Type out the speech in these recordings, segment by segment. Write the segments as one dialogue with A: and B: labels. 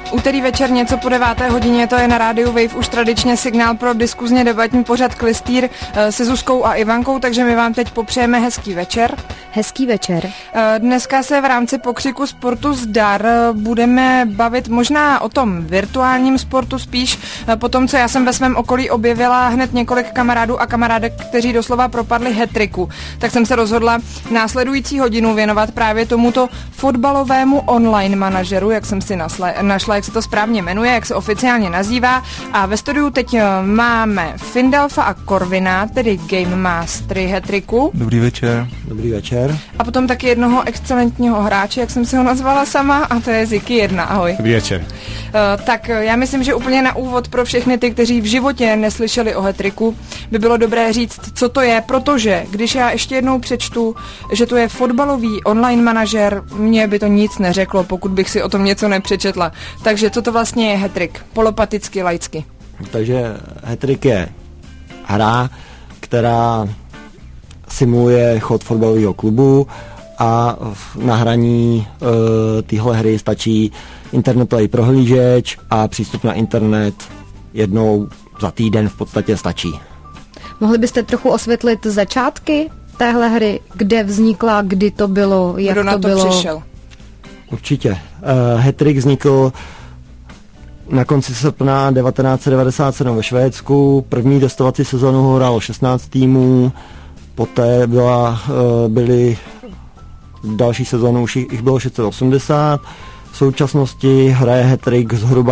A: Úterý večer něco po 9. hodině, to je na rádiu Wave už tradičně signál pro diskuzně debatní pořad Klystýr se Zuzkou a Ivankou, takže my vám teď popřejeme hezký večer.
B: Hezký večer.
A: Dneska se v rámci pokřiku sportu zdar budeme bavit možná o tom virtuálním sportu spíš, po tom, co já jsem ve svém okolí objevila hned několik kamarádů a kamarádek, kteří doslova propadli hat-tricku, tak jsem se rozhodla následující hodinu věnovat právě tomuto fotbalovému online manažeru, jak jsem si našla, jak se to správně jmenuje, jak se oficiálně nazývá. A ve studiu teď máme Findalfa a Corvina, tedy Game Mastery hat-tricku.
C: Dobrý večer.
D: Dobrý večer.
A: A potom taky jednoho excelentního hráče, jak jsem si ho nazvala sama, a to je Ziky 1. Ahoj.
D: Dobrý večer.
A: Tak já myslím, že úplně na úvod pro všechny ty, kteří v životě neslyšeli o hat-tricku, by bylo dobré říct, co to je, protože když já ještě jednou přečtu, že to je fotbalový online manažer, mně by to nic neřeklo, pokud bych si o tom něco nepřečetla. Takže co to vlastně je hat-trick? Polopaticky, laicky.
D: Takže hat-trick je hra, která simuluje chod fotbalového klubu a na hraní téhle hry stačí internetový prohlížeč a přístup na internet jednou za týden v podstatě stačí.
B: Mohli byste trochu osvětlit začátky téhle hry, kde vznikla, kdy to bylo, jak
A: kdo
B: to bylo?
A: Přišel?
D: Určitě. Hat-trick vznikl na konci srpna 1997 ve Švédsku. První testovací sezonu hrálo 16 týmů, poté byly další sezónu, už jich bylo 680. V současnosti hraje hat-trick zhruba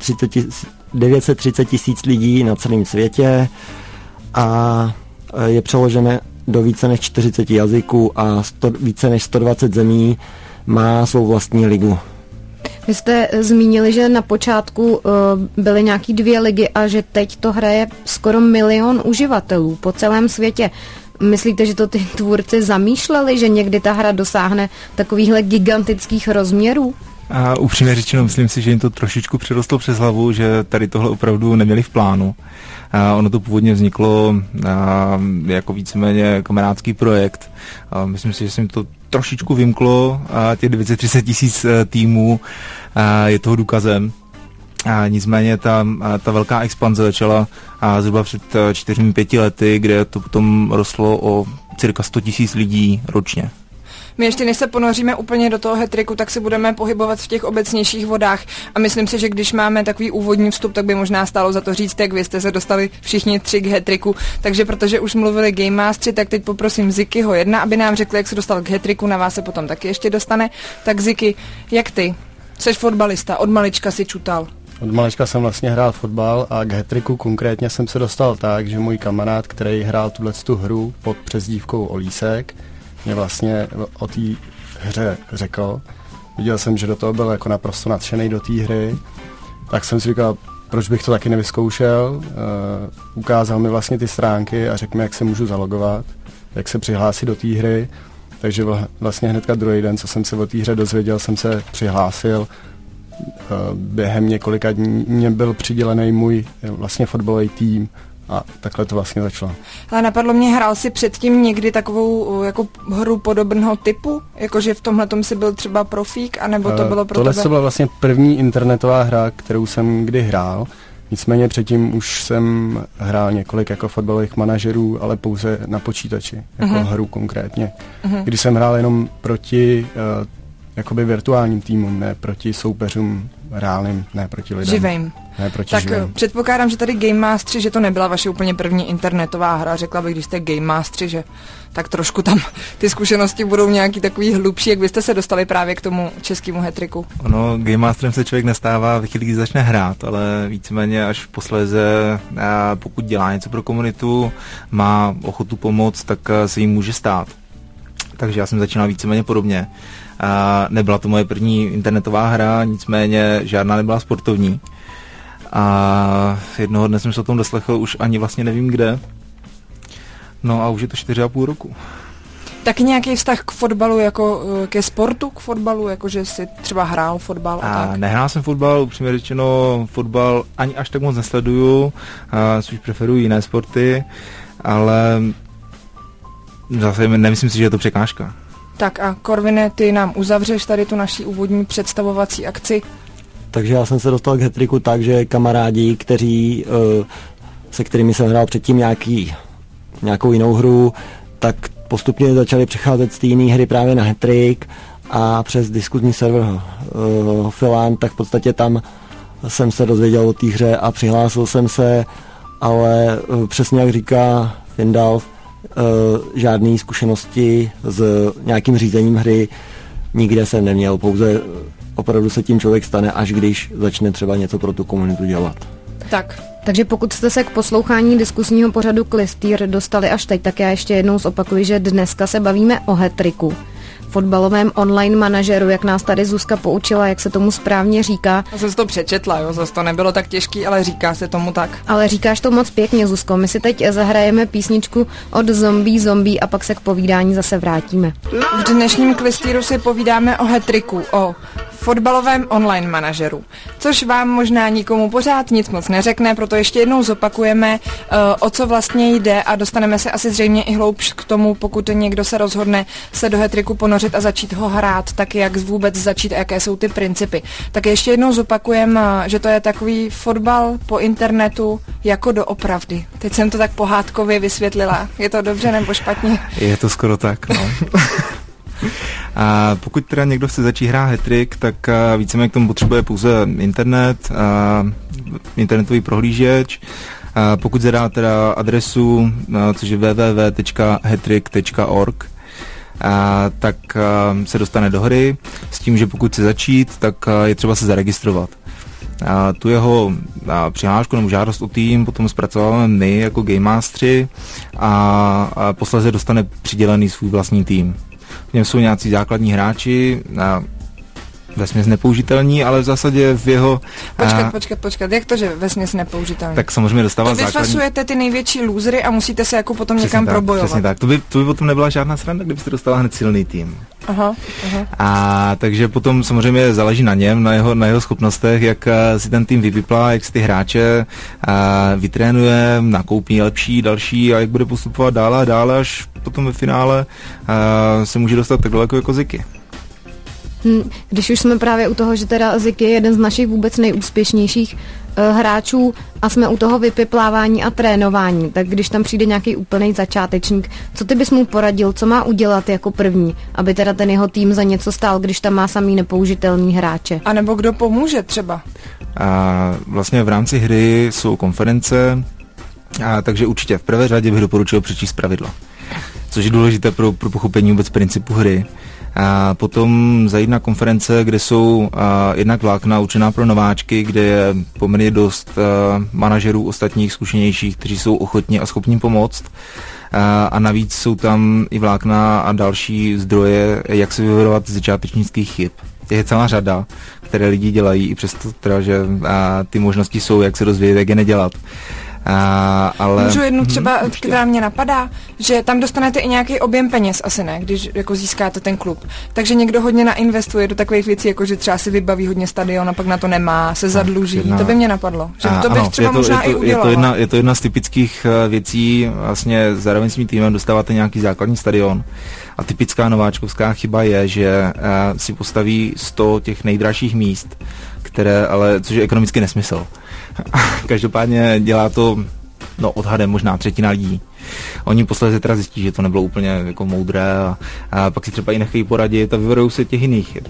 D: 930 tisíc lidí na celém světě a je přeložené do více než 40 jazyků a více než 120 zemí má svou vlastní ligu.
B: Vy jste zmínili, že na počátku byly nějaký 2 ligy a že teď to hraje skoro 1 milion uživatelů po celém světě. Myslíte, že to ty tvůrci zamýšleli, že někdy ta hra dosáhne takovýchhle gigantických rozměrů?
C: A upřímně řečeno, myslím si, že jim to trošičku přirostlo přes hlavu, že tady tohle opravdu neměli v plánu. Ono to původně vzniklo jako víceméně kamarádský projekt. Myslím si, že se jim to trošičku vymklo a těch 930 tisíc týmů je toho důkazem. Nicméně ta velká expanze začala zhruba před 4-5 lety, kde to potom rostlo o cirka 100 tisíc lidí ročně.
A: My ještě než se ponoříme úplně do toho hat-tricku, tak se budeme pohybovat v těch obecnějších vodách a myslím si, že když máme takový úvodní vstup, tak by možná stálo za to říct, jak vy jste se dostali všichni 3 k hat-tricku, takže protože už mluvili Game Mastery, tak teď poprosím Zikyho 1, aby nám řekl, jak se dostal k hat-tricku, na vás se potom taky ještě dostane. Tak Ziky, jak ty? Jseš fotbalista, od malička si čutal.
E: Od malička jsem vlastně hrál fotbal a k hat-tricku konkrétně jsem se dostal tak, že můj kamarád, který hrál tu hru pod přezdívkou Olísek, mě vlastně o té hře řekl. Viděl jsem, že do toho byl jako naprosto nadšený do té hry, tak jsem si říkal, proč bych to taky nevyzkoušel. Ukázal mi vlastně ty stránky a řekl mi, jak se můžu zalogovat, jak se přihlásit do té hry. Takže vlastně hnedka druhý den, co jsem se o té hře dozvěděl, jsem se přihlásil. Během několika dní mě byl přidělený můj vlastně fotbalový tým a takhle to vlastně začalo.
A: Ale napadlo mě, hrál si předtím někdy takovou jako hru podobného typu? Jakože v tomhletom si byl třeba profík, anebo to bylo pro
E: tohle
A: tebe?
E: To byla vlastně první internetová hra, kterou jsem kdy hrál. Nicméně předtím už jsem hrál několik jako fotbalových manažerů, ale pouze na počítači, jako hru konkrétně. Když jsem hrál jenom proti jakoby virtuálním týmům, ne proti soupeřům reálným, ne proti lidem.
A: Živým.
E: Ne proti
A: tak
E: živým.
A: Předpokládám, že tady Game Mastery, že to nebyla vaše úplně první internetová hra. Řekla bych, když jste Game Mastery, že tak trošku tam ty zkušenosti budou nějaký takový hlubší, jak byste se dostali právě k tomu českému hat-tricku.
C: Ono, Game Masterem se člověk nestává v chvíli, kdy začne hrát, ale víceméně až posléze, pokud dělá něco pro komunitu, má ochotu pomoct, tak se jim může stát. Takže já jsem začínal víceméně podobně. Nebyla to moje první internetová hra, nicméně žádná nebyla sportovní. A jednoho dne jsem se o tom doslechl, už ani vlastně nevím kde. No a už je to 4,5 roku.
A: Taky nějaký vztah k fotbalu, jako ke sportu, k fotbalu, jako že jsi třeba hrál fotbal a tak?
C: Nehrál jsem fotbal, upřímně řečeno fotbal ani až tak moc nesleduju, spíš preferuji jiné sporty, ale zase nemyslím si, že je to překážka.
A: Tak a Corvine, ty nám uzavřeš tady tu naší úvodní představovací akci.
D: Takže já jsem se dostal k hat-tricku tak, že kamarádi, se kterými jsem hrál předtím nějakou jinou hru, tak postupně začali přecházet z té jiné hry právě na hat-trick a přes diskuzní server Filan, tak v podstatě tam jsem se dozvěděl o té hře a přihlásil jsem se, ale přesně jak říká Findalf, žádné zkušenosti s nějakým řízením hry nikde jsem neměl, pouze opravdu se tím člověk stane, až když začne třeba něco pro tu komunitu dělat.
B: Takže pokud jste se k poslouchání diskusního pořadu Klystýr dostali až teď, tak já ještě jednou zopakuji, že dneska se bavíme o hat-tricku, fotbalovém online manažeru, jak nás tady Zuzka poučila, jak se tomu správně říká.
A: Já jsem si to přečetla, jo, zase to nebylo tak těžký, ale říká se tomu tak.
B: Ale říkáš to moc pěkně, Zuzko. My si teď zahrajeme písničku od Zombie a pak se k povídání zase vrátíme.
A: V dnešním Klystýru si povídáme o hat-tricku, o fotbalovém online manažeru, což vám možná nikomu pořád nic moc neřekne, proto ještě jednou zopakujeme, o co vlastně jde a dostaneme se asi zřejmě i hloubš k tomu, pokud někdo se rozhodne se do hat-tricku ponořit a začít ho hrát, tak jak vůbec začít a jaké jsou ty principy. Tak ještě jednou zopakujeme, že to je takový fotbal po internetu jako doopravdy. Teď jsem to tak pohádkově vysvětlila. Je to dobře nebo špatně?
C: Je to skoro tak, no. A pokud teda někdo chce začít hrát hat-trick, tak víceméně k tomu potřebuje pouze internet, internetový prohlížeč. Pokud zadá teda adresu, což je www.hattrick.org, tak se dostane do hry s tím, že pokud chce začít, tak je třeba se zaregistrovat. Tu jeho přihlášku nebo žádost o tým potom zpracováváme my jako Game Mastery a posléze dostane přidělený svůj vlastní tým. V něm jsou nějací základní hráči, vesměs nepoužitelní, ale v zásadě v jeho...
A: Počkat, jak to, že vesměs nepoužitelný?
C: Tak samozřejmě dostává základní...
A: To vyfasujete ty největší lůzry a musíte se jako potom někam probojovat.
C: Přesně tak, to by potom nebyla žádná sranda, kdybyste dostala hned silný tým.
A: Aha.
C: A takže potom samozřejmě záleží na něm, na jeho schopnostech, jak si ten tým vypiplá, jak si ty hráče vytrénuje, nakoupí lepší, další a jak bude postupovat dále a dále, až potom ve finále se může dostat tak daleko jako Ziky.
B: Když už jsme právě u toho, že teda Zik je jeden z našich vůbec nejúspěšnějších hráčů a jsme u toho vypiplávání a trénování, tak když tam přijde nějaký úplný začátečník, co ty bys mu poradil, co má udělat jako první, aby teda ten jeho tým za něco stál, když tam má samý nepoužitelný hráče?
A: A nebo kdo pomůže třeba?
C: Vlastně v rámci hry jsou konference, takže určitě v prvé řadě bych doporučil přečíst pravidla, což je důležité pro pochopení vůbec principu hry. A potom zajít na konference, kde jsou jednak vlákna určená pro nováčky, kde je poměrně dost manažerů ostatních zkušenějších, kteří jsou ochotní a schopní pomoct. A navíc jsou tam i vlákna a další zdroje, jak se vyvarovat z začátečnických chyb. Je celá řada, které lidi dělají, i přesto teda, že ty možnosti jsou, jak se rozvíjet, jak je nedělat. Ale...
A: Můžu jednu třeba, která mě napadá, že tam dostanete i nějaký objem peněz, asi ne, když jako získáte ten klub. Takže někdo hodně nainvestuje do takových věcí, jako že třeba si vybaví hodně stadion a pak na to nemá, se zadluží. To by mě napadlo. Že to bych třeba možná i udělala.
C: Je to jedna z typických věcí, vlastně zároveň s mým týmem dostáváte nějaký základní stadion. A typická nováčkovská chyba je, že si postaví 100 těch nejdražších míst, což je ekonomicky nesmysl. Každopádně dělá to odhadem možná třetina lidí. Oni posledně teda zjistí, že to nebylo úplně jako moudré a pak si třeba i nechají poradit a vyvarujou se těch jiných chyb.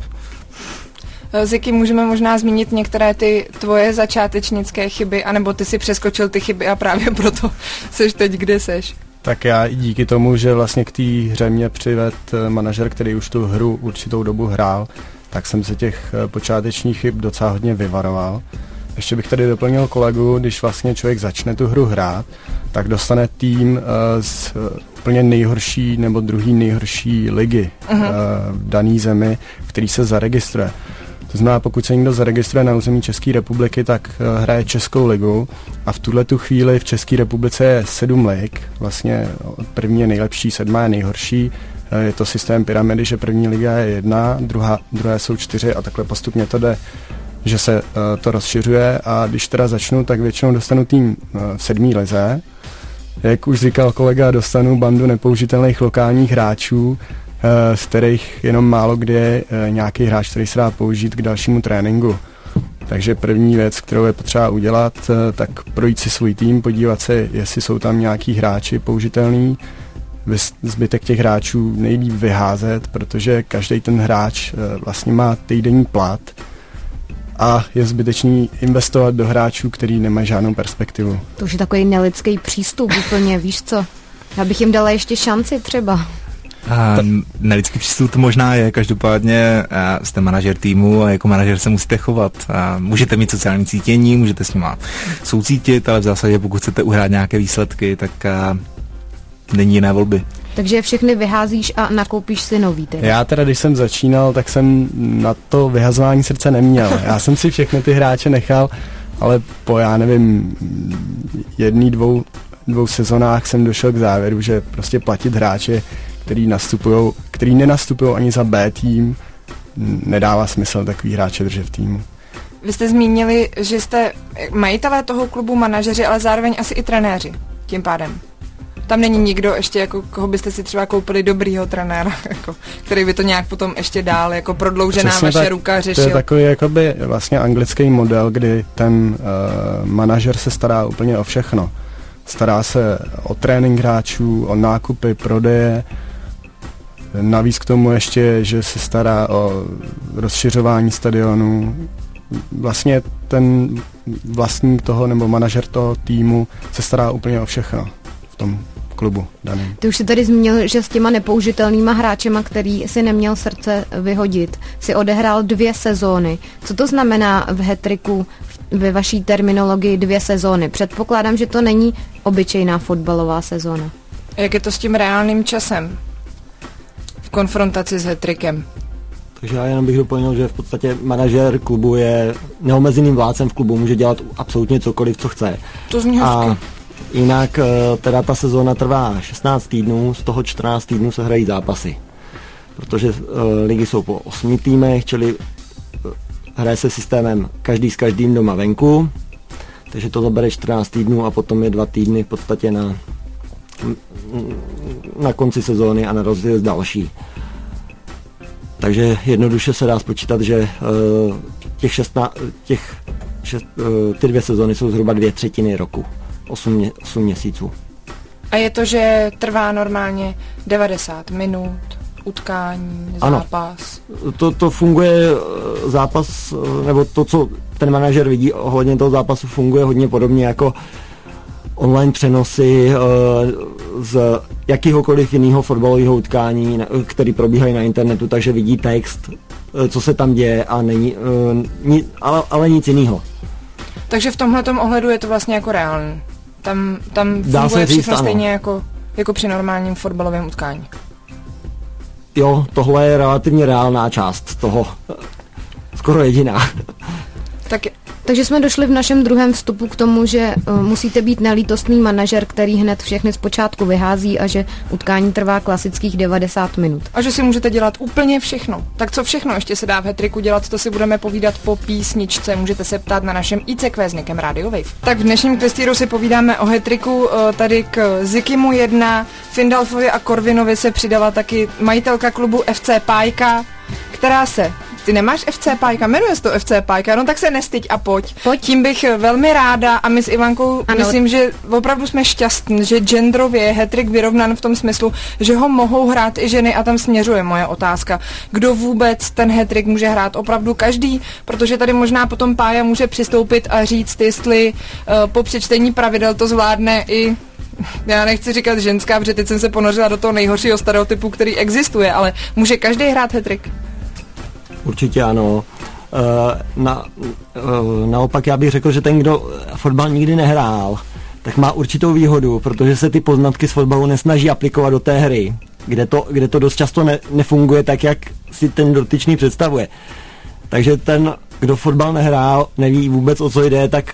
A: Ziky, můžeme možná zmínit některé ty tvoje začátečnické chyby, anebo ty si přeskočil ty chyby a právě proto seš teď, kde seš.
E: Tak já i díky tomu, že vlastně k té hře mě přived manažer, který už tu hru určitou dobu hrál, tak jsem se těch počátečních chyb docela hodně vyvaroval. Ještě bych tady doplnil kolegu, když vlastně člověk začne tu hru hrát, tak dostane tým z úplně nejhorší nebo druhý nejhorší ligy v dané zemi, v který se zaregistruje. To znamená, pokud se někdo zaregistruje na území České republiky, tak hraje Českou ligu a v tuhletu chvíli v České republice je 7 lig, vlastně první je nejlepší, 7 je nejhorší. Je to systém pyramidy, že první liga je 1, druhé jsou 4 a takhle postupně to jde, že se to rozšiřuje a když teda začnu, tak většinou dostanu tým v 7. lize. Jak už říkal kolega, dostanu bandu nepoužitelných lokálních hráčů, z kterých jenom málo kdy je nějaký hráč, který se dá použít k dalšímu tréninku. Takže první věc, kterou je potřeba udělat, tak projít si svůj tým, podívat se, jestli jsou tam nějaký hráči použitelný. Zbytek těch hráčů nejlíp vyházet, protože každý ten hráč vlastně má týdenní plat a je zbytečný investovat do hráčů, který nemají žádnou perspektivu.
B: To už je takový nelidský přístup úplně, víš co? Já bych jim dala ještě šanci třeba.
C: Nelidský přístup to možná je, každopádně jste manažer týmu a jako manažer se musíte chovat. Můžete mít sociální cítění, můžete s nima soucítit, ale v zásadě pokud chcete uhrát nějaké výsledky, tak není jiné volby.
B: Takže všechny vyházíš a nakoupíš si nový teda. Já
E: teda, když jsem začínal, tak jsem na to vyhazování srdce neměl. Já jsem si všechny ty hráče nechal, ale po, já nevím, dvou sezonách jsem došel k závěru, že prostě platit hráče, který nenastupují ani za B tým, nedává smysl takový hráče držet v týmu.
A: Vy jste zmínili, že jste majitelé toho klubu, manažeři, ale zároveň asi i trenéři tím pádem. Tam není nikdo ještě, jako koho byste si třeba koupili dobrýho trenéra, jako, který by to nějak potom ještě dál, jako prodloužená přesně vaše ruka řešil.
E: To je takový jakoby vlastně anglický model, kdy ten manažer se stará úplně o všechno. Stará se o trénink hráčů, o nákupy, prodeje. Navíc k tomu ještě, že se stará o rozšiřování stadionu. Vlastně ten vlastník toho nebo manažer toho týmu se stará úplně o všechno v tom klubu daným.
B: Ty už si tady zmínil, že s těma nepoužitelnýma hráčema, který si neměl srdce vyhodit, si odehrál 2 sezóny. Co to znamená v hat-tricku ve vaší terminologii 2 sezóny? Předpokládám, že to není obyčejná fotbalová sezóna.
A: Jak je to s tím reálným časem v konfrontaci s hat-trickem?
D: Takže já jenom bych doplnil, že v podstatě manažer klubu je neomezeným vládcem v klubu, může dělat absolutně cokoliv, co chce.
A: To zní hezky.
D: Jinak teda ta sezóna trvá 16 týdnů, z toho 14 týdnů se hrají zápasy. Protože ligy jsou po 8 týmech, čili hraje se systémem každý s každým doma venku, takže to zabere 14 týdnů a potom je 2 týdny v podstatě na konci sezóny a na rozdíl další. Takže jednoduše se dá spočítat, že ty 2 sezóny jsou zhruba 2/3 roku. 8 měsíců.
A: A je to, že trvá normálně 90 minut, utkání, zápas?
D: Ano. To funguje zápas, nebo to, co ten manažer vidí ohledně toho zápasu, funguje hodně podobně jako online přenosy z jakýhokoliv jiného fotbalového utkání, který probíhají na internetu, takže vidí text, co se tam děje a není, ale nic jiného.
A: Takže v tomhletom ohledu je to vlastně jako reálné. Tam funguje všechno stejně jako při normálním fotbalovém utkání.
D: Jo, tohle je relativně reálná část toho, skoro jediná.
B: Takže jsme došli v našem druhém vstupu k tomu, že musíte být nelítostný manažer, který hned všechny zpočátku vyhází a že utkání trvá klasických 90 minut.
A: A že si můžete dělat úplně všechno. Tak co všechno ještě se dá v hat-tricku dělat, to si budeme povídat po písničce. Můžete se ptát na našem ICQ s nikem Radio Wave. Tak v dnešním klistýru si povídáme o hat-tricku. Tady k Zikimu 1, Findalfovi a Korvinovi se přidala taky majitelka klubu FC Pájka, která se... Ty nemáš FC Pájka, jmenuje se to FC Pájka, no tak se nestyď a pojď. Tím bych velmi ráda a my s Ivankou myslím, že opravdu jsme šťastní, že genderově je hat-trick vyrovnan v tom smyslu, že ho mohou hrát i ženy a tam směřuje moje otázka. Kdo vůbec ten hat-trick může hrát? Opravdu každý, protože tady možná potom Pája může přistoupit a říct, jestli po přečtení pravidel to zvládne i... Já nechci říkat ženská, protože teď jsem se ponořila do toho nejhoršího stereotypu, který existuje, ale může každý hrát hat-trick?
D: Určitě ano. Naopak já bych řekl, že ten, kdo fotbal nikdy nehrál, tak má určitou výhodu, protože se ty poznatky z fotbalu nesnaží aplikovat do té hry, kde to dost často nefunguje tak, jak si ten dotyčný představuje. Takže ten, kdo fotbal nehrál, neví vůbec, o co jde, tak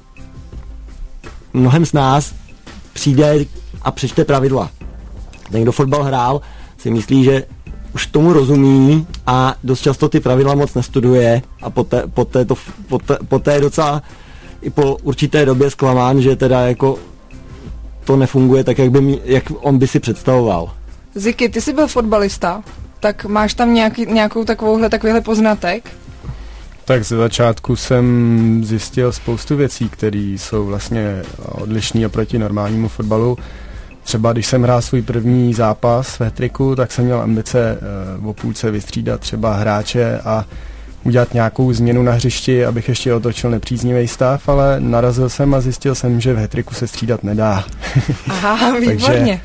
D: mnohem z nás přijde a přečte pravidla. Ten, kdo fotbal hrál, si myslí, že už tomu rozumí a dost často ty pravidla moc nestuduje a poté je docela i po určité době zklamán, že teda jako to nefunguje tak, jak on by si představoval.
A: Ziky, ty jsi byl fotbalista, tak máš tam takovýhle poznatek?
E: Tak ze začátku jsem zjistil spoustu věcí, které jsou vlastně odlišné oproti normálnímu fotbalu. Třeba když jsem hrál svůj první zápas v hat-tricku, tak jsem měl ambice o půlce vystřídat třeba hráče a udělat nějakou změnu na hřišti, abych ještě otočil nepříznivý stav, ale narazil jsem a zjistil jsem, že v hat-tricku se střídat nedá.
A: Aha, výborně.
E: Takže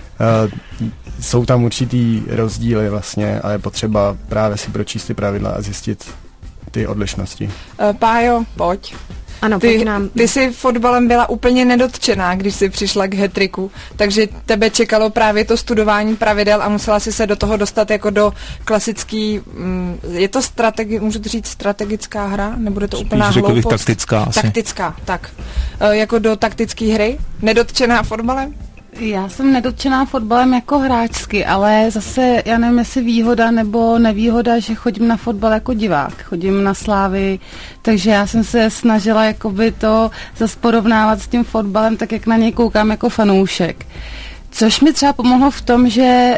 E: jsou tam určitý rozdíly vlastně a je potřeba právě si pročíst ty pravidla a zjistit ty odlišnosti.
A: Pájo, pojď.
B: Ano,
A: ty jsi fotbalem byla úplně nedotčená, když jsi přišla k hat-tricku, takže tebe čekalo právě to studování pravidel a musela si se do toho dostat jako do klasický, je to můžu říct strategická hra? Nebude to úplná hloupost?
C: Taktická asi.
A: Taktická, tak. Jako do taktické hry? Nedotčená fotbalem?
F: Já jsem nedotčená fotbalem jako hráčsky, ale zase, já nevím, jestli výhoda nebo nevýhoda, že chodím na fotbal jako divák, chodím na Slávy, takže já jsem se snažila jakoby to zase porovnávat s tím fotbalem, tak jak na něj koukám jako fanoušek. Což mi třeba pomohlo v tom, že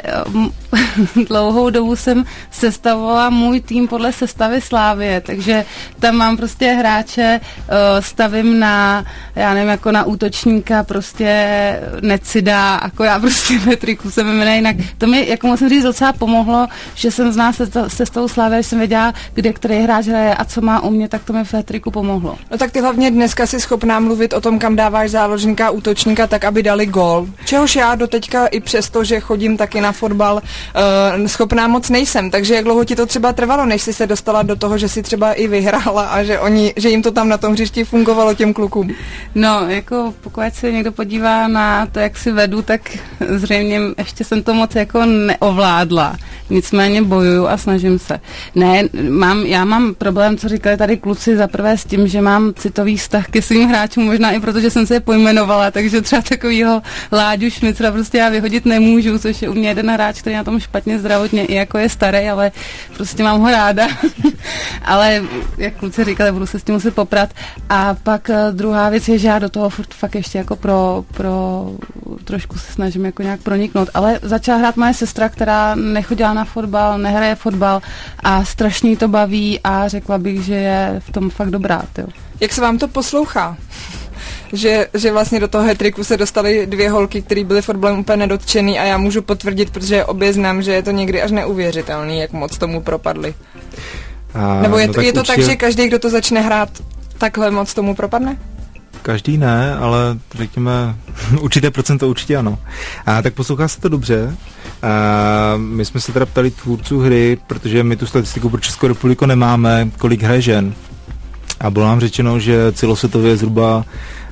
F: dlouhou dobu jsem sestavovala můj tým podle sestavy Slávie, takže tam mám prostě hráče, stavím na, já nevím, jako na útočníka prostě Necida, jako já prostě Petriku se jmenuje jinak. To mi, jako musím říct, docela pomohlo, že jsem znala sestavu Slávie, že jsem věděla, kde který hráč hraje a co má u mě, tak to mi v Petriku pomohlo.
A: No tak ty hlavně dneska jsi schopná mluvit o tom, kam dáváš záložníka a útočníka, tak aby dali gól. Čehož já do teďka i přesto, že chodím taky na fotbal, schopná moc nejsem, takže jak dlouho ti to třeba trvalo, než jsi se dostala do toho, že jsi třeba i vyhrála a že jim to tam na tom hřišti fungovalo těm klukům?
F: No, jako pokud se někdo podívá na to, jak si vedu, tak zřejmě ještě jsem to moc jako neovládla. Nicméně bojuju a snažím se. Ne, já mám problém, co říkali tady kluci, zaprvé s tím, že mám citový vztah ke svým hráčům, možná i protože jsem se je pojmenovala, takže třeba takovýho Láďu Šmicra prostě já vyhodit nemůžu, což je u mě jeden hráč, který na tom špatně zdravotně, i jako je starý, ale prostě mám ho ráda. Ale jak kluci říkali, budu se s tím muset poprat. A pak druhá věc je, že já do toho fakt ještě jako pro trošku se snažím jako nějak proniknout. Ale začala hrát moje sestra, která nechodila na fotbal, nehraje fotbal a strašně jí to baví a řekla bych, že je v tom fakt dobrá. Tyjo.
A: Jak se vám to poslouchá? Že vlastně do toho hat-tricku se dostaly dvě holky, které byly fotbalem úplně nedotčený a já můžu potvrdit, protože obě znám, že je to někdy až neuvěřitelný, jak moc tomu propadli. Nebo je to určitě tak, že každý, kdo to začne hrát, takhle moc tomu propadne?
C: Každý ne, ale řekněme, určité procento určitě ano. Tak poslouchá se to dobře. My jsme se teda ptali tvůrců hry, protože my tu statistiku pro Českou republiku nemáme, kolik hraje žen. A bylo nám řečeno, že celosvětově je zhruba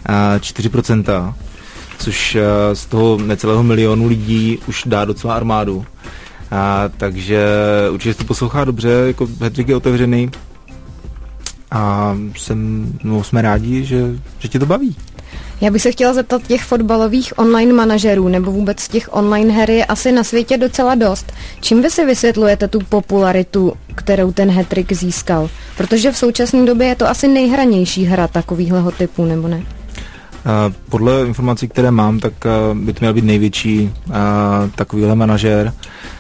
C: 4%, což z toho necelého milionu lidí už dá docela armádu. Takže určitě to poslouchá dobře, jako hat-trick je otevřený a jsme rádi, že tě to baví.
B: Já bych se chtěla zeptat, těch fotbalových online manažerů nebo vůbec těch online her je asi na světě docela dost. Čím vy si vysvětlujete tu popularitu, kterou ten hat-trick získal? Protože v současné době je to asi nejhranější hra takovýhleho typu, nebo ne?
C: Podle informací, které mám, tak by to měl být největší takovýhle manažer.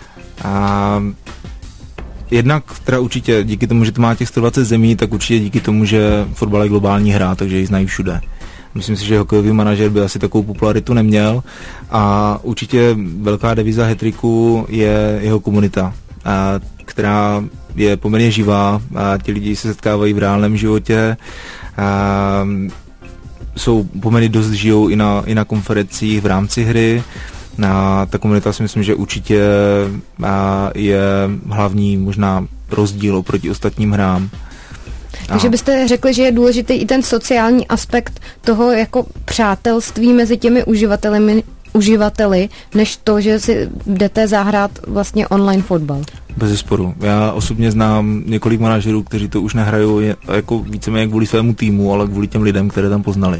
C: Jednak teda určitě díky tomu, že to má těch 120 zemí, tak určitě díky tomu, že fotbal je globální hra, takže ji znají všude. Myslím si, že hokejový manažer by asi takovou popularitu neměl a určitě velká deviza hat-tricku je jeho komunita, která je poměrně živá a ti lidi se setkávají v reálném životě. Jsou poměrně dost žijou i na konferencích v rámci hry. Ta komunita si myslím, že určitě je hlavní možná rozdíl oproti ostatním hrám.
B: Takže byste řekli, že je důležitý i ten sociální aspekt toho jako přátelství mezi těmi uživateli, než to, že si jdete zahrát vlastně online fotbal.
C: Bezesporu. Já osobně znám několik manažerů, kteří to už nehrajou jako víceméně kvůli svému týmu, ale kvůli těm lidem, které tam poznali.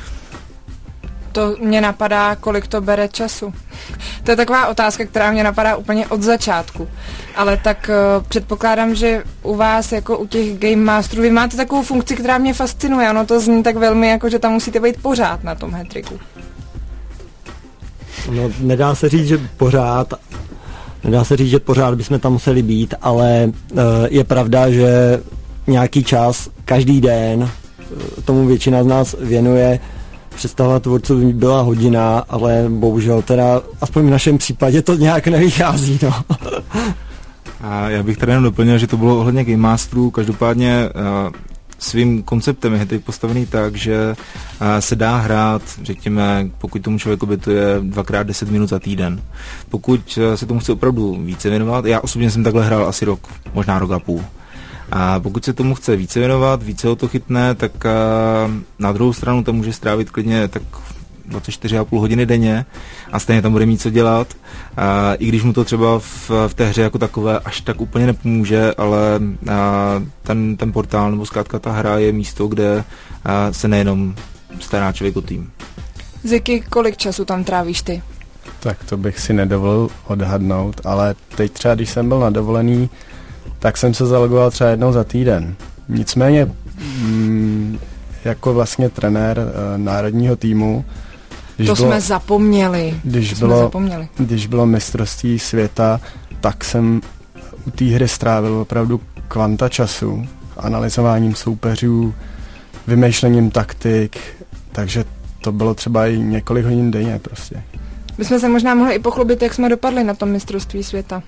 A: To mě napadá, kolik to bere času. To je taková otázka, která mě napadá úplně od začátku. Ale tak předpokládám, že u vás, jako u těch Game Masterů, vy máte takovou funkci, která mě fascinuje. Ono to zní tak velmi, jako že tam musíte být pořád na tom hat-tricku.
D: No, nedá se říct, že pořád bychom tam museli být, ale je pravda, že nějaký čas, každý den, tomu většina z nás věnuje. Představa tvůrců byla hodina, ale bohužel teda, aspoň v našem případě to nějak nevychází, no.
C: A já bych tady jenom doplnil, že to bylo ohledně Game Masterů, každopádně svým konceptem je Hattrick postavený tak, že se dá hrát, řekněme, pokud tomu člověk obětuje 2x10 minut za týden. Pokud se tomu chce opravdu více věnovat, já osobně jsem takhle hrál asi rok, možná rok a půl. A pokud se tomu chce více věnovat, více ho to chytne, tak na druhou stranu tam může strávit klidně tak 24,5 hodiny denně a stejně tam bude mít co dělat. I když mu to třeba v té hře jako takové až tak úplně nepomůže, ale ten portál nebo zkrátka ta hra je místo, kde se nejenom stará člověk o tým.
A: Ziky, kolik času tam trávíš ty?
E: Tak to bych si nedovolil odhadnout, ale teď třeba, když jsem byl na dovolený, tak jsem se zalogoval třeba jednou za týden. Nicméně jako vlastně trenér národního týmu,
A: jsme zapomněli.
E: Když bylo mistrovství světa, tak jsem u té hry strávil opravdu kvanta času, analyzováním soupeřů, vymýšlením taktik, takže to bylo třeba i několik hodin denně prostě.
A: My jsme se možná mohli i pochlubit, jak jsme dopadli na tom mistrovství světa.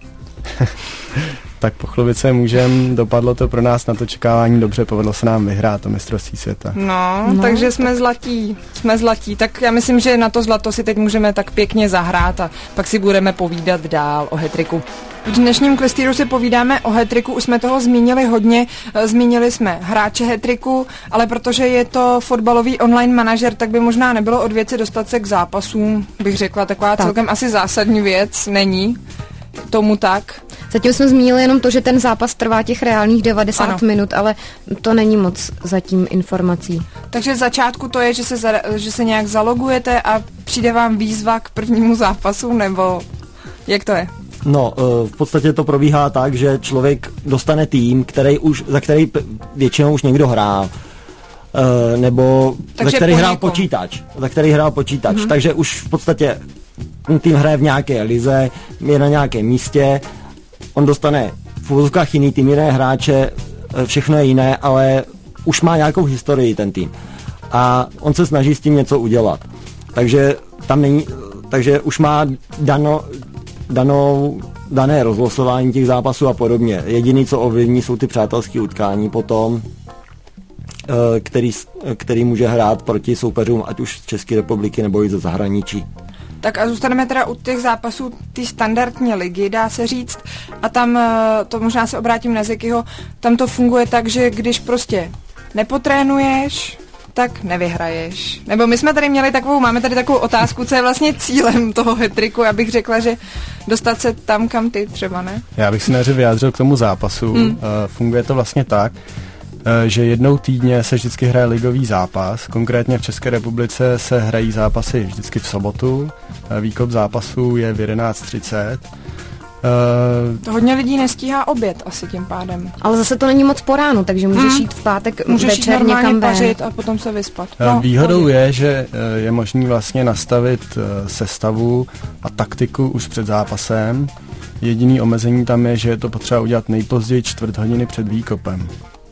E: Tak pochlubit se můžem, dopadlo to pro nás na to čekávání dobře, povedlo se nám vyhrát to mistrovství světa.
A: No, takže jsme zlatí, tak já myslím, že na to zlato si teď můžeme tak pěkně zahrát a pak si budeme povídat dál o Hattricku. V dnešním klistýru si povídáme o Hattricku, už jsme toho zmínili hodně, zmínili jsme hráče Hattricku, ale protože je to fotbalový online manažer, tak by možná nebylo od věci dostat se k zápasům, bych řekla, taková celkem asi zásadní věc, není tomu tak.
B: Zatím jsme zmínili jenom to, že ten zápas trvá těch reálných 90 minut, ale to není moc zatím informací.
A: Takže v začátku to je, že se nějak zalogujete a přijde vám výzva k prvnímu zápasu, nebo jak to je?
D: No, v podstatě to probíhá tak, že člověk dostane tým, za který většinou už někdo hrál. Nebo za který hrál počítač. Takže už v podstatě tým hraje v nějaké lize, je na nějakém místě, on dostane v uvozovkách jiný tým, jiné hráče, všechno je jiné, ale už má nějakou historii ten tým. A on se snaží s tím něco udělat. Takže už má dané rozlosování těch zápasů a podobně. Jediný, co ovlivní, jsou ty přátelské utkání potom, který může hrát proti soupeřům, ať už z České republiky nebo i ze zahraničí.
A: Tak a zůstaneme teda u těch zápasů té standardní ligy, dá se říct. A tam, to možná se obrátím na Zikyho, tam to funguje tak, že když prostě nepotrénuješ, tak nevyhraješ. Nebo my jsme tady máme tady takovou otázku, co je vlastně cílem toho Hattricku. Já bych řekla, že dostat se tam, kam ty třeba, ne?
E: Já bych si nejdřív vyjádřil k tomu zápasu. Funguje to vlastně tak, že jednou týdně se vždycky hraje ligový zápas. Konkrétně v České republice se hrají zápasy vždycky v sobotu. Výkop zápasů je v 11:30.
A: To hodně lidí nestíhá oběd asi tím pádem.
B: Ale zase to není moc po ránu, takže můžeš jít v pátek večer někam
A: pařit a potom se vyspat.
E: Výhodou je, že je možný vlastně nastavit sestavu a taktiku už před zápasem. Jediný omezení tam je, že je to potřeba udělat nejpozději 4 hodiny před výkopem.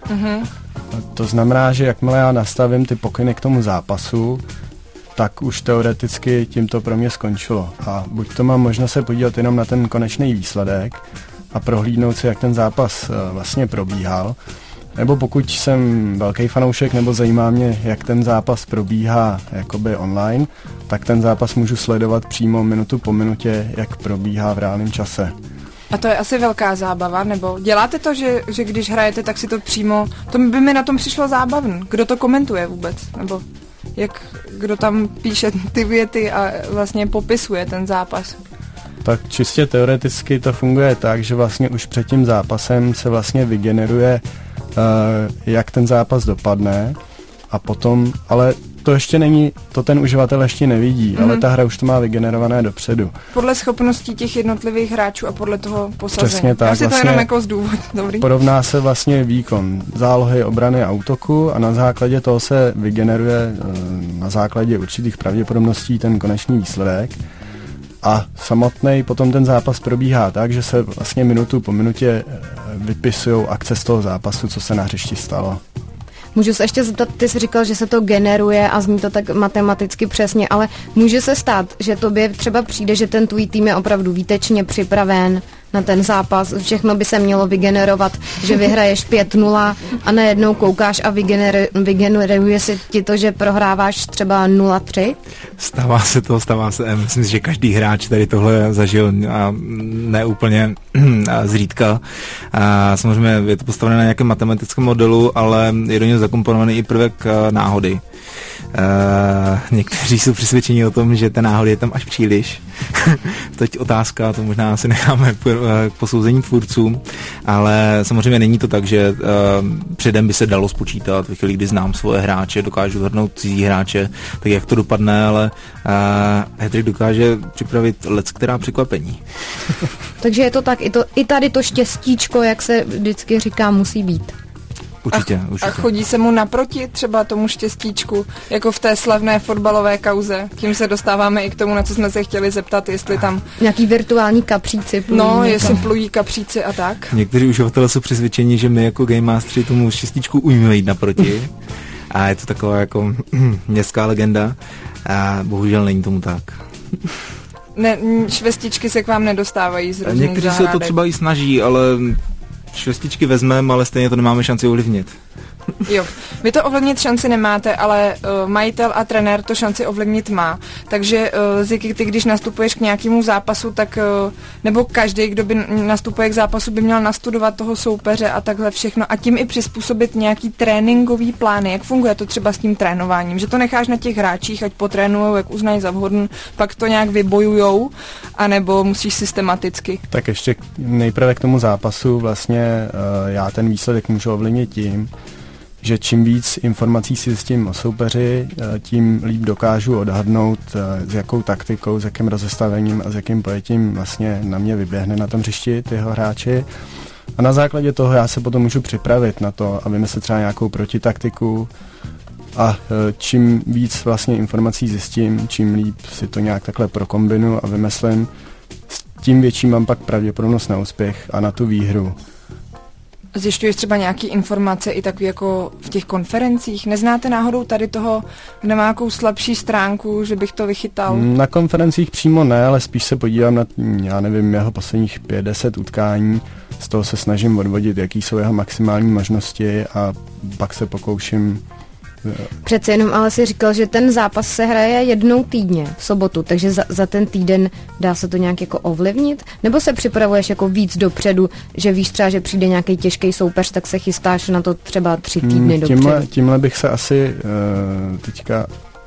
E: To znamená, že jakmile já nastavím ty pokyny k tomu zápasu, tak už teoreticky tím to pro mě skončilo. A buď to mám možnost se podívat jenom na ten konečný výsledek a prohlídnout si, jak ten zápas vlastně probíhal, nebo pokud jsem velký fanoušek nebo zajímá mě, jak ten zápas probíhá jakoby online, tak ten zápas můžu sledovat přímo minutu po minutě, jak probíhá v reálném čase.
A: A to je asi velká zábava, nebo děláte to, že když hrajete, tak si to přímo, to by mi na tom přišlo zábavný. Kdo to komentuje vůbec, nebo kdo tam píše ty věty a vlastně popisuje ten zápas?
E: Tak čistě teoreticky to funguje tak, že vlastně už před tím zápasem se vlastně vygeneruje, jak ten zápas dopadne a potom, ale to ještě není, to ten uživatel ještě nevidí, ale ta hra už to má vygenerované dopředu.
A: Podle schopností těch jednotlivých hráčů a podle toho posazení.
E: Přesně tak.
A: Já si to jenom jako zdůvod. Dobrý.
E: Porovná se vlastně výkon zálohy, obrany a útoku a na základě toho se vygeneruje na základě určitých pravděpodobností ten konečný výsledek. A samotný potom ten zápas probíhá tak, že se vlastně minutu po minutě vypisují akce z toho zápasu, co se na hřišti stalo.
B: Můžu se ještě zeptat, ty jsi říkal, že se to generuje a zní to tak matematicky přesně, ale může se stát, že tobě třeba přijde, že ten tvůj tým je opravdu výtečně připraven na ten zápas, všechno by se mělo vygenerovat, že vyhraješ 5-0 a najednou koukáš a vygeneruje si ti to, že prohráváš třeba 0-3?
C: Stává se. Myslím si, že každý hráč tady tohle zažil a ne úplně zřídka. A samozřejmě je to postavené na nějakém matematickém modelu, ale je do něj zakomponovaný i prvek náhody. Někteří jsou přesvědčeni o tom, že té náhody je tam až příliš. Teď otázka, to možná si necháme k posouzení tvůrcům, ale samozřejmě není to tak, že předem by se dalo spočítat. Ve chvíli, kdy znám svoje hráče, dokážu odhadnout cizí hráče, tak jak to dopadne, ale Hattrick dokáže připravit leckterá překvapení.
B: Takže je to tak, i tady to štěstíčko, jak se vždycky říká, musí být.
C: Určitě.
A: A chodí se mu naproti třeba tomu štěstíčku, jako v té slavné fotbalové kauze. Tím se dostáváme i k tomu, na co jsme se chtěli zeptat, jestli tam...
B: Nějaký virtuální kapříci plují.
A: No, jestli plují kapříci a tak.
C: Někteří uživatelé jsou přesvědčeni, že my jako Game Mastery tomu štěstíčku umíme jít naproti. A je to taková jako městská legenda. A bohužel není tomu tak.
A: Ne, švestičky se k vám nedostávají z různých
C: Někteří
A: zahrádek.
C: se to třeba i snaží, ale švestičky vezmeme, ale stejně to nemáme šanci ovlivnit.
A: Jo, vy to ovlivnit šanci nemáte, ale majitel a trenér to šanci ovlivnit má. Takže Ziky, ty když nastupuješ k nějakému zápasu, tak nebo každý, kdo by nastupuje k zápasu, by měl nastudovat toho soupeře a takhle všechno a tím i přizpůsobit nějaký tréninkový plány. Jak funguje to třeba s tím trénováním? Že to necháš na těch hráčích, ať potrénujou, jak uznají za vhodn, pak to nějak vybojujou, anebo musíš systematicky?
E: Tak ještě nejprve k tomu zápasu vlastně já ten výsledek můžu ovlivnit tím, že čím víc informací si s tím o soupeři, tím líp dokážu odhadnout, s jakou taktikou, s jakým rozestavením a s jakým pojetím vlastně na mě vyběhne na tom hřišti ty jeho hráči. A na základě toho já se potom můžu připravit na to a vymyslet třeba nějakou protitaktiku. A čím víc vlastně informací zjistím, čím líp si to nějak takhle prokombinu a vymyslím, tím větší mám pak pravděpodobnost na úspěch a na tu výhru.
A: Zjišťuješ třeba nějaký informace i takový jako v těch konferencích? Neznáte náhodou tady toho, kde má nějakou slabší stránku, že bych to vychytal?
E: Na konferencích přímo ne, ale spíš se podívám na, já nevím, jeho posledních 5-10 utkání. Z toho se snažím odvodit, jaký jsou jeho maximální možnosti a pak se pokouším.
B: Přece jenom ale si říkal, že ten zápas se hraje jednou týdně v sobotu, takže za ten týden dá se to nějak jako ovlivnit? Nebo se připravuješ jako víc dopředu, že víš třeba, že přijde nějaký těžký soupeř, tak se chystáš na to třeba 3 týdny dopředu?
E: Tímhle bych se asi teďka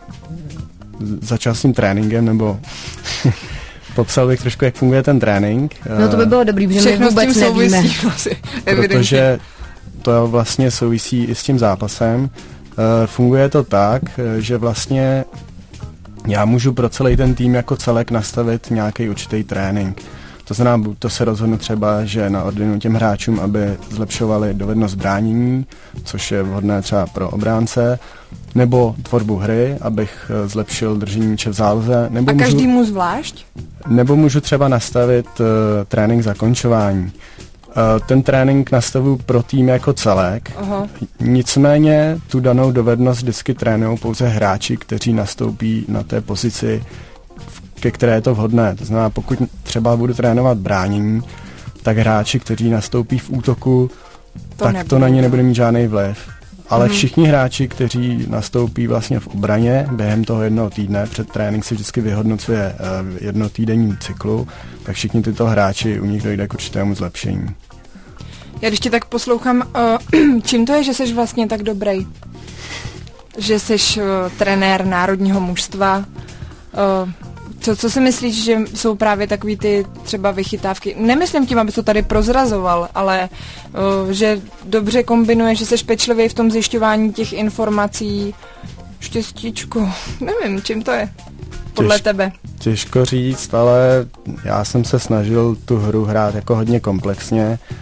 E: začal s tím tréninkem, nebo popsal bych trošku, jak funguje ten trénink.
B: No to by bylo dobrý, protože my vůbec nevíme.
E: Protože to vlastně souvisí i s tím zápasem. Funguje to tak, že vlastně já můžu pro celý ten tým jako celek nastavit nějaký určitý trénink. To znamená, to se rozhodnu třeba, že naordinu těm hráčům, aby zlepšovali dovednost bránění, což je vhodné třeba pro obránce, nebo tvorbu hry, abych zlepšil držení míče v záloze.
A: A každému zvlášť?
E: Nebo můžu třeba nastavit trénink zakončování. Ten trénink nastavuju pro tým jako celek. Aha. Nicméně tu danou dovednost vždycky trénují pouze hráči, kteří nastoupí na té pozici, ke které je to vhodné. To znamená, pokud třeba budu trénovat bránění, tak hráči, kteří nastoupí v útoku, to na ně nebude mít žádný vliv. Ale všichni hráči, kteří nastoupí vlastně v obraně během toho jednoho týdne, před trénink se vždycky vyhodnocuje jednotýdenní cyklu, tak všichni tyto hráči, u nich dojde k určitému zlepšení.
A: Já když tě tak poslouchám, čím to je, že jsi vlastně tak dobrý? Že jsi trenér národního mužstva? Co si myslíš, že jsou právě takový ty třeba vychytávky? Nemyslím tím, aby to tady prozrazoval, ale že dobře kombinuje, že jsi pečlivý v tom zjišťování těch informací. Štěstíčku, nevím, čím to je podle tebe.
E: Těžko říct, ale já jsem se snažil tu hru hrát jako hodně komplexně.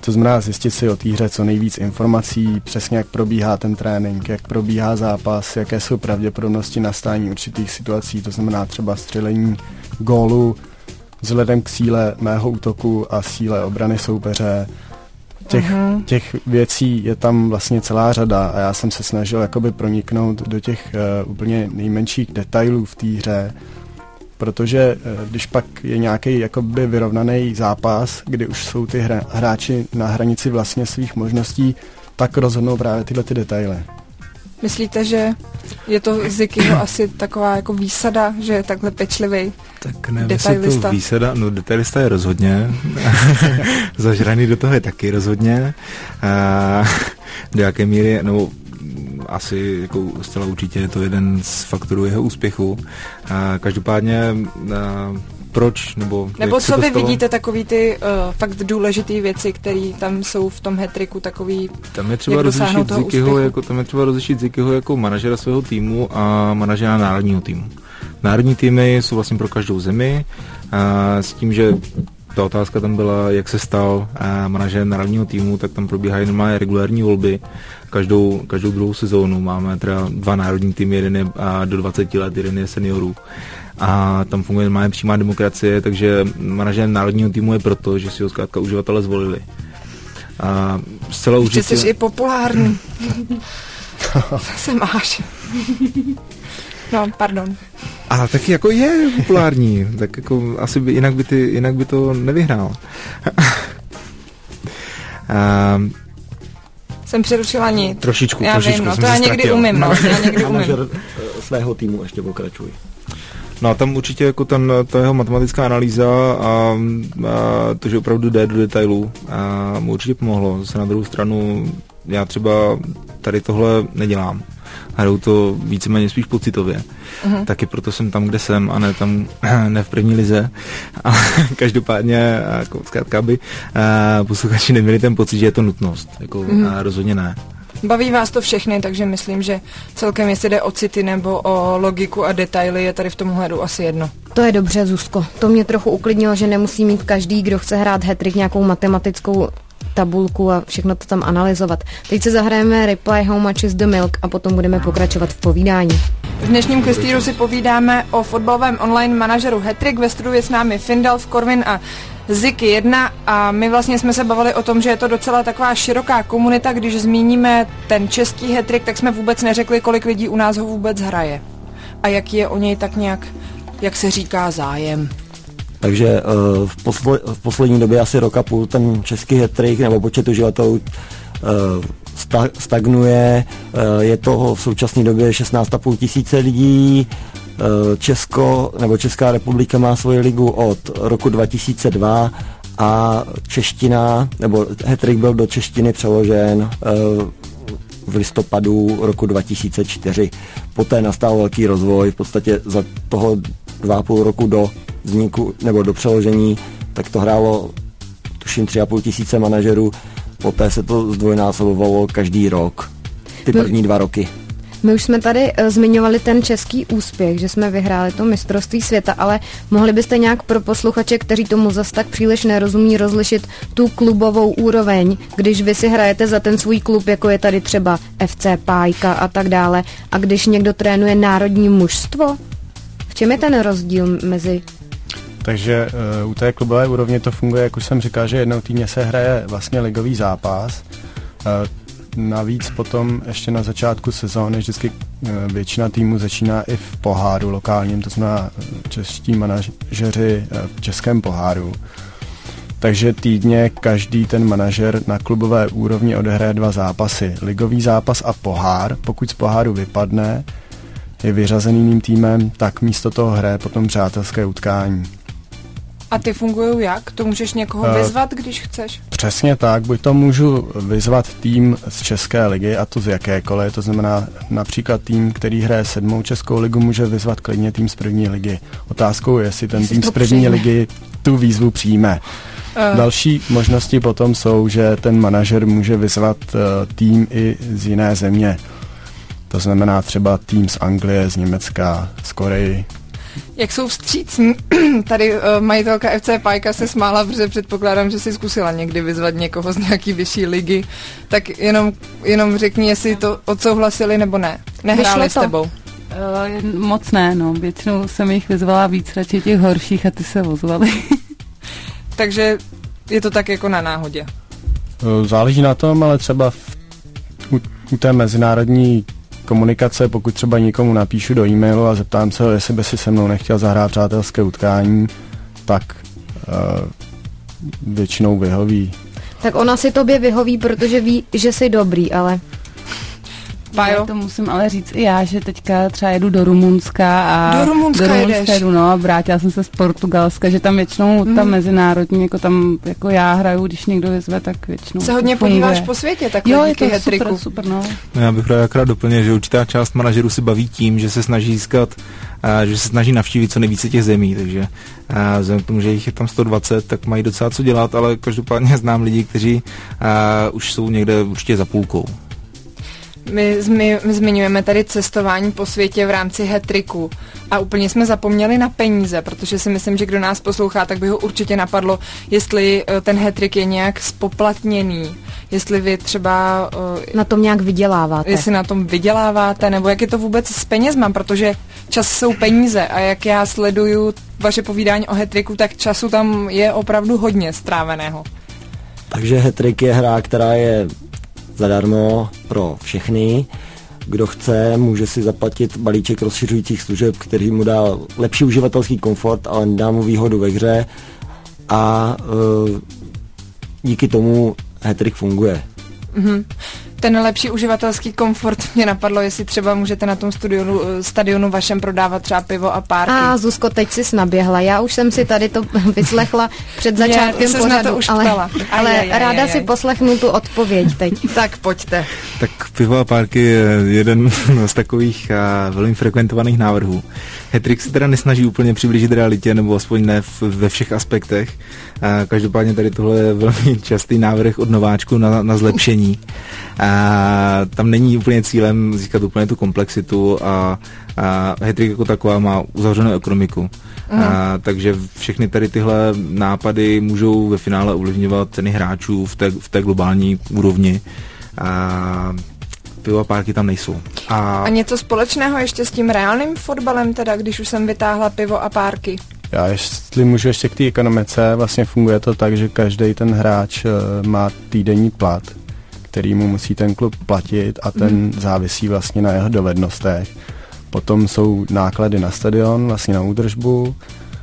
E: To znamená zjistit si o té hře co nejvíc informací, přesně jak probíhá ten trénink, jak probíhá zápas, jaké jsou pravděpodobnosti nastání určitých situací, to znamená třeba střelení gólu vzhledem k síle mého útoku a síle obrany soupeře. Těch věcí je tam vlastně celá řada a já jsem se snažil jakoby proniknout do těch úplně nejmenších detailů v té hře, protože když pak je nějaký jakoby vyrovnaný zápas, kdy už jsou ty hráči na hranici vlastně svých možností, tak rozhodnou právě tyhle ty detaily.
A: Myslíte, že je to Zikyho asi taková jako výsada, že je takhle pečlivý?
C: Tak nevím, jestli to výsada, no detailista je rozhodně, zažraný do toho je taky rozhodně, do jaké míry, no asi jako zcela určitě je to jeden z faktorů jeho úspěchu. Každopádně proč? Nebo
A: co vy vidíte takový ty fakt důležitý věci, které tam jsou v tom hat-tricku takový,
C: tam je třeba rozlišit Zikyho jako manažera svého týmu a manažera národního týmu. Národní týmy jsou vlastně pro každou zemi s tím, že ta otázka tam byla, jak se stal manažerem národního týmu, tak tam probíhají normálně regulární volby. Každou druhou sezónu máme teda 2 národní týmy, jeden je do 20 let, jeden je seniorů. A tam funguje normálně přímá demokracie, takže manažerem národního týmu je proto, že si ho zkrátka uživatelé zvolili. A zcela určitě...
A: Jsi i populární. Zase máš. No, pardon.
C: Ale taky jako je populární, tak jako asi by, jinak by to nevyhrál.
A: Jsem přerušila nic.
C: Trošičku
A: vím, no, to já někdy umím.
D: Manažer svého týmu ještě pokračuj.
C: No a tam určitě jako ta jeho matematická analýza a to, že opravdu jde do detailů, mu určitě pomohlo. Zase na druhou stranu já třeba tady tohle nedělám. Hraju to víceméně spíš pocitově. Taky proto jsem tam, kde jsem, a ne v první lize. A každopádně jako zkrátka, aby posluchači neměli ten pocit, že je to nutnost. Jako, rozhodně ne.
A: Baví vás to všechny, takže myslím, že celkem jestli jde o city nebo o logiku a detaily, je tady v tom hledu asi jedno.
B: To je dobře, Zuzko. To mě trochu uklidnilo, že nemusí mít každý, kdo chce hrát hat-trick, nějakou matematickou tabulku a všechno to tam analyzovat. Teď se zahrajeme Reply How Much Is The Milk a potom budeme pokračovat v povídání.
A: V dnešním klistýru si povídáme o fotbalovém online manažeru hat-trick. Ve studiu je s námi Findalf, Korvin a Ziky 1 a my vlastně jsme se bavili o tom, že je to docela taková široká komunita. Když zmíníme ten český hat-trick, tak jsme vůbec neřekli, kolik lidí u nás ho vůbec hraje. A jaký je o něj tak nějak, jak se říká, zájem.
D: Takže v poslední době asi rok a půl ten český hat-trick nebo počet uživatelů stagnuje. Je to v současné době 16,5 tisíce lidí. Česká republika má svoji ligu od roku 2002 a čeština, nebo hat-trick byl do češtiny přeložen v listopadu roku 2004. Poté nastal velký rozvoj, v podstatě za toho 2,5 roku do vzniku nebo do přeložení, tak to hrálo tuším 3,5 tisíce manažerů, poté se to zdvojnásobovalo každý rok, ty první 2 roky.
B: My už jsme tady zmiňovali ten český úspěch, že jsme vyhráli to mistrovství světa, ale mohli byste nějak pro posluchače, kteří tomu zas tak příliš nerozumí, rozlišit tu klubovou úroveň, když vy si hrajete za ten svůj klub, jako je tady třeba FC Pájka a tak dále, a když někdo trénuje národní mužstvo? V čem je ten rozdíl mezi...
E: Takže u té klubové úrovně to funguje, jak už jsem říkal, že jednou týdně se hraje vlastně ligový zápas. Navíc potom ještě na začátku sezóny vždycky většina týmů začíná i v poháru lokálním, to znamená čeští manažeři v českém poháru. Takže týdně každý ten manažer na klubové úrovni odehraje 2 zápasy. Ligový zápas a pohár. Pokud z poháru vypadne, je vyřazený jiným týmem, tak místo toho hraje potom přátelské utkání.
A: A ty fungují jak? To můžeš někoho vyzvat, když chceš?
E: Přesně tak, buď to můžu vyzvat tým z České ligy, a to z jakékoliv, to znamená například tým, který hraje 7. Českou ligu, může vyzvat klidně tým z první ligy. Otázkou je, jestli ten tým z první ligy tu výzvu přijme. Další možnosti potom jsou, že ten manažer může vyzvat tým i z jiné země. To znamená třeba tým z Anglie, z Německa, z Koreji.
A: Jak jsou vstřícní, tady majitelka FC Pajka se smála, protože předpokládám, že si zkusila někdy vyzvat někoho z nějaký vyšší ligy, tak jenom řekni, jestli to odsouhlasili nebo ne. Nehráli s tebou.
F: Moc ne, no. Většinou jsem jich vyzvala víc, radši těch horších a ty se ozvali.
A: Takže je to tak jako na náhodě.
E: Záleží na tom, ale třeba u té mezinárodní komunikace, pokud třeba někomu napíšu do e-mailu a zeptám se, jestli by si se mnou nechtěl zahrát přátelské utkání, tak většinou vyhoví.
B: Tak ona si tobě vyhoví, protože ví, že jsi dobrý, ale...
F: Já to musím ale říct i já, že teďka třeba jedu do Rumunska a
A: do Rumunska
F: jedu, no, a vrátila jsem se z Portugalska, že tam většinou ta mezinárodní, jako tam jako já hraju, když někdo vyzve, tak většinou
A: se hodně
F: funguje.
A: Podíváš po světě, takhle díky hat-tricku.
F: Super, no.
C: Já bych akorát doplnil, že určitá část manažerů si baví tím, že se snaží získat, že se snaží navštívit co nejvíce těch zemí, takže vzhledem k tomu, že jich je tam 120, tak mají docela co dělat, ale každopádně znám lidi, kteří už jsou někde určitě za půlkou.
A: My zmiňujeme tady cestování po světě v rámci hat-tricku a úplně jsme zapomněli na peníze, protože si myslím, že kdo nás poslouchá, tak by ho určitě napadlo, jestli ten hat-trick je nějak spoplatněný, jestli vy třeba...
B: na tom nějak vyděláváte.
A: Jestli na tom vyděláváte, nebo jak je to vůbec s penězma, protože čas jsou peníze a jak já sleduju vaše povídání o hat-tricku, tak času tam je opravdu hodně stráveného.
D: Takže hat-trick je hra, která je zadarmo pro všechny. Kdo chce, může si zaplatit balíček rozšiřujících služeb, který mu dá lepší uživatelský komfort, ale dá mu výhodu ve hře a díky tomu hat-trick funguje.
A: Mm-hmm. Ten lepší uživatelský komfort mě napadlo, jestli třeba můžete na tom stadionu vašem prodávat třeba pivo a párky.
B: A Zuzko, teď jsi naběhla. Já už jsem si tady to vyslechla před začátkem pořadu, ale ráda si poslechnu tu odpověď teď.
A: Tak pojďte.
C: Tak pivo a párky je jeden z takových velmi frekventovaných návrhů. Hat-trick se teda nesnaží úplně přiblížit realitě, nebo aspoň ne ve všech aspektech. Každopádně tady tohle je velmi častý návrh od nováčku na zlepšení. Tam není úplně cílem získat úplně tu komplexitu a hat-trick jako taková má uzavřenou ekonomiku. Takže všechny tady tyhle nápady můžou ve finále ovlivňovat ceny hráčů v té globální úrovni. Pivo a párky tam nejsou.
A: A něco společného ještě s tím reálným fotbalem, teda, když už jsem vytáhla pivo a párky?
E: Já jestli můžu ještě k té ekonomice, vlastně funguje to tak, že každý ten hráč má týdenní plat, který mu musí ten klub platit a ten závisí vlastně na jeho dovednostech. Potom jsou náklady na stadion, vlastně na údržbu.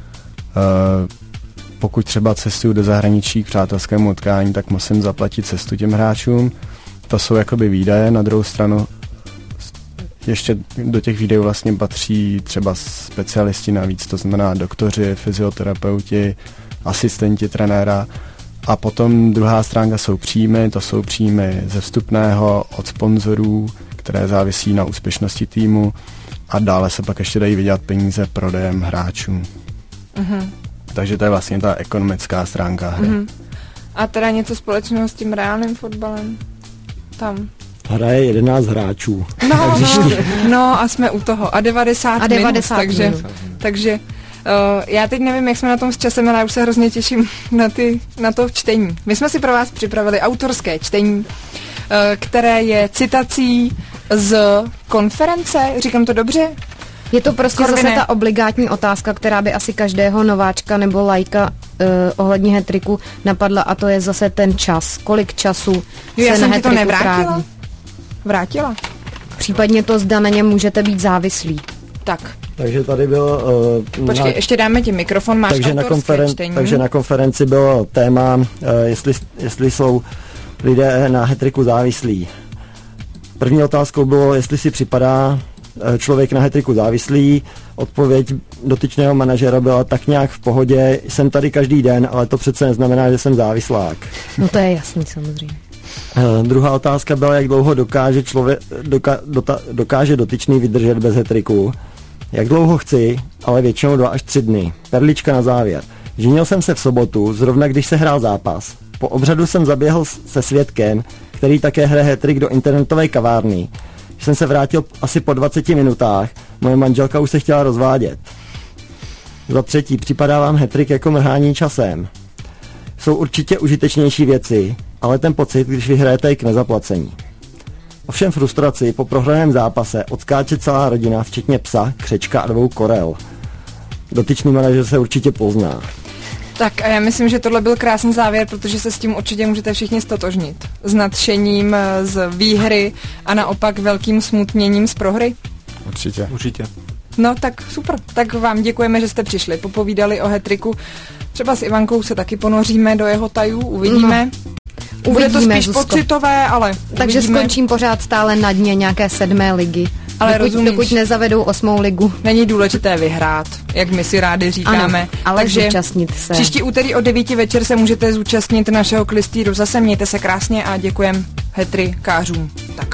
E: Pokud třeba cestuju do zahraničí k přátelskému utkání, tak musím zaplatit cestu těm hráčům. To jsou jakoby výdaje, na druhou stranu ještě do těch výdajů vlastně patří třeba specialisti navíc, to znamená doktoři, fyzioterapeuti, asistenti trenéra. A potom druhá stránka jsou příjmy, to jsou příjmy ze vstupného, od sponzorů, které závisí na úspěšnosti týmu a dále se pak ještě dají vydělat peníze prodejem hráčů. Takže to je vlastně ta ekonomická stránka hry.
A: A teda něco společného s tím reálným fotbalem? Tam.
D: Hraje 11 hráčů.
A: No a jsme u toho. A 90 minut, takže já teď nevím, jak jsme na tom s časem, ale já už se hrozně těším na to čtení. My jsme si pro vás připravili autorské čtení, které je citací z konference, říkám to dobře?
B: Je to prostě zase ta obligátní otázka, která by asi každého nováčka nebo laika ohledně hat-tricku napadla, a to je zase ten čas. Kolik času se na hat-tricku tráví?
A: Vrátila.
B: Případně to, zda na něm můžete být závislí.
A: Tak.
D: Takže tady byl...
A: Počkej, ještě dáme ti mikrofon, máš autorské čtení.
D: Takže na konferenci bylo téma, jestli jsou lidé na hat-tricku závislí. První otázkou bylo, jestli si připadá člověk na hat-tricku závislý. Odpověď dotyčného manažera byla tak nějak v pohodě, jsem tady každý den, ale to přece neznamená, že jsem závislák.
B: No to je jasný samozřejmě.
D: Druhá otázka byla, jak dlouho dokáže dotyčný vydržet bez hat-tricku. Jak dlouho chci, ale většinou 2 až 3 dny. Perlička na závěr. Ženil jsem se v sobotu, zrovna když se hrál zápas. Po obřadu jsem zaběhl se svědkem, který také hraje hat-trick, do internetové kavárny. Když jsem se vrátil asi po 20 minutách, moje manželka už se chtěla rozvádět. Za třetí, připadá vám hat-trick jako mrhání časem. Jsou určitě užitečnější věci, ale ten pocit, když vyhrajete, je k nezaplacení. Ovšem frustraci po prohraném zápase odskáče celá rodina, včetně psa, křečka a 2 korel. Dotyčný manažer se určitě pozná.
A: Tak a já myslím, že tohle byl krásný závěr, protože se s tím určitě můžete všichni stotožnit. S nadšením z výhry a naopak velkým smutněním z prohry.
C: Určitě.
A: No tak super, tak vám děkujeme, že jste přišli, popovídali o hat-tricku. Třeba s Ivankou se taky ponoříme do jeho tajů, uvidíme. Bude to spíš
B: Zuzko.
A: pocitové, ale
B: Takže
A: uvidíme.
B: skončím pořád stále na dně nějaké 7. ligy.
A: Ale
B: dokud nezavedou 8. ligu.
A: Není důležité vyhrát, jak my si rádi říkáme.
B: Ano, ale
A: takže
B: zúčastnit se.
A: Příští úterý o 9 večer se můžete zúčastnit našeho klistýru. Zase mějte se krásně a děkujem hetrykářům. Tak.